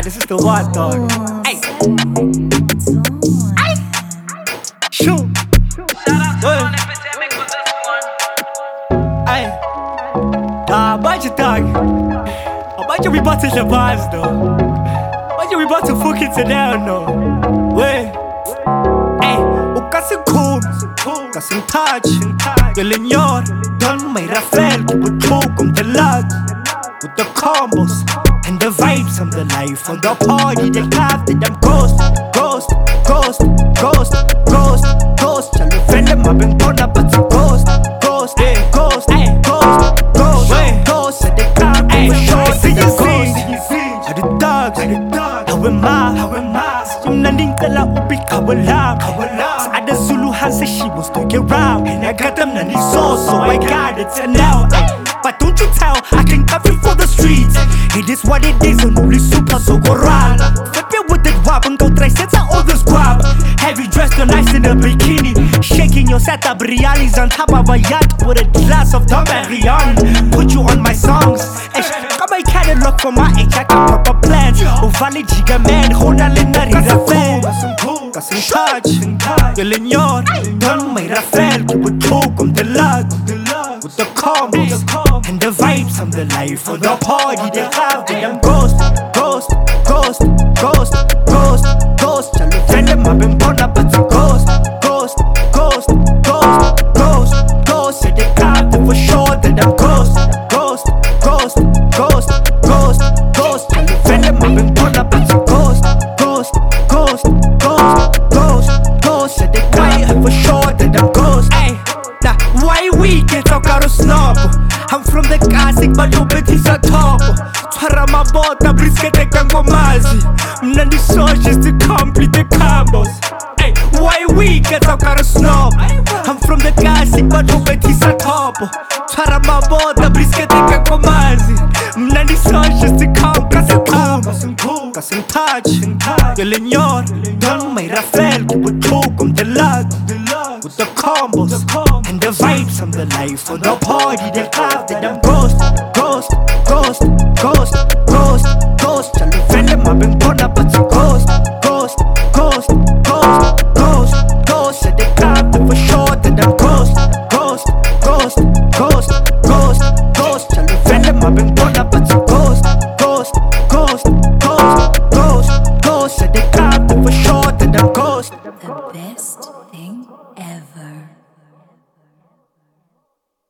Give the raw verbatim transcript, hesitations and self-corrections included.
this is the one, dog. Hey, hey, shoot. Hey, nah, budget dog. Budget we about to the bars though. Budget we about to fuck it down though. Wait, hey, ukasin cool, ukasin touch. Yelling your, done my Rafael, keep it choke on the lug. With the combos and the vibes of the life on the party, they have them ghost, ghost, ghost, ghost, ghost, ghost. Chalo fele mabeng bona but it's ghost, ghost, ghost, ghost, ghost, ghost. So they come for sure, see you ghost. How the dogs, how am I, how am I? Yung naningkala ubi kawalam, kawalam. Sa ada Zulu Hansa she was to get round, and I got them nani so so I got it and now. But don't you tell, I can cover for the streets. It is what it is, and only super so go round. Flip it with that wab and go try set all the squab. Heavy dressed and nice in a bikini, shaking your setup realities on top of a yacht with a glass of Dom Perignon. Put you on my songs. Got my catalog for my age, I got proper plans. Oh, Valley Giga man, Hona Lena Rafael. Got some touch, yelling your, done my Rafael, keep it choke on the lug. With the combos and the vibes of the life of the party, they have them ghost, ghost, ghost, ghost, ghost, ghost. Chalo fele mabeng bona but it's ghost, ghost, ghost, ghost, ghost, ghost. Say they have them for sure that I'm ghost, ghost, ghost, ghost, ghost, ghost. Chalo fele mabeng bona but it's ghost, ghost, ghost, ghost, ghost, ghost. Say they have them for sure that I'm ghost. Ay, nah, why we get talk out of snob? I'm from the classic, but no betty's a top. Twara mabota, brisket e kangomazi. Mnandi sauce just to complete the combos. Hey, why we get talk out of snob? I'm from the classic, but no betty's a top. Twara mabota, brisket e kangomazi. Mnandi sauce just to complete the combos. Kasim touch, yelling your, done my Rafael, keep it choke on the lug. With the combos and the vibes of the life of the party, they have them ghost, ghost, ghost, ghost,